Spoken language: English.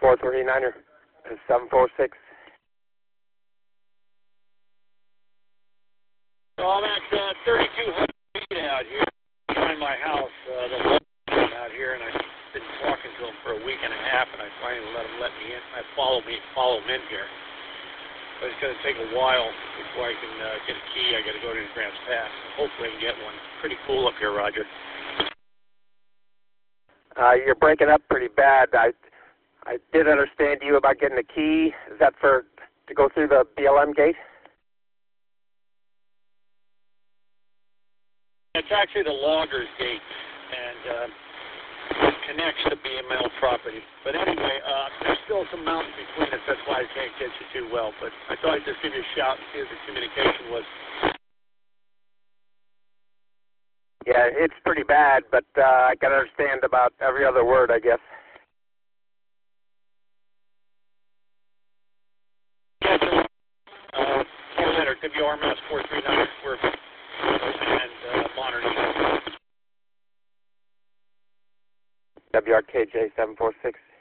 439er, 746. So I'm at 3,200 feet out here behind my house. The local out here, and I've been talking to him for a week and a half, and I finally let me in. I follow him in here. But it's going to take a while before I can get a key. I got to go to the Grants Pass. Hopefully I can get one. Pretty cool up here, Roger. You're breaking up pretty bad. I did understand you about getting a key. Is that to go through the BLM gate? It's actually the logger's gate, and it connects to BML property. But anyway, there's still some mountains between us. That's why I can't get you too well. But I thought I'd just give you a shout and see if the communication was. Yeah, it's pretty bad, but I can understand about every other word, I guess. Letter WRMS 439 and monitoring. WRKJ 746.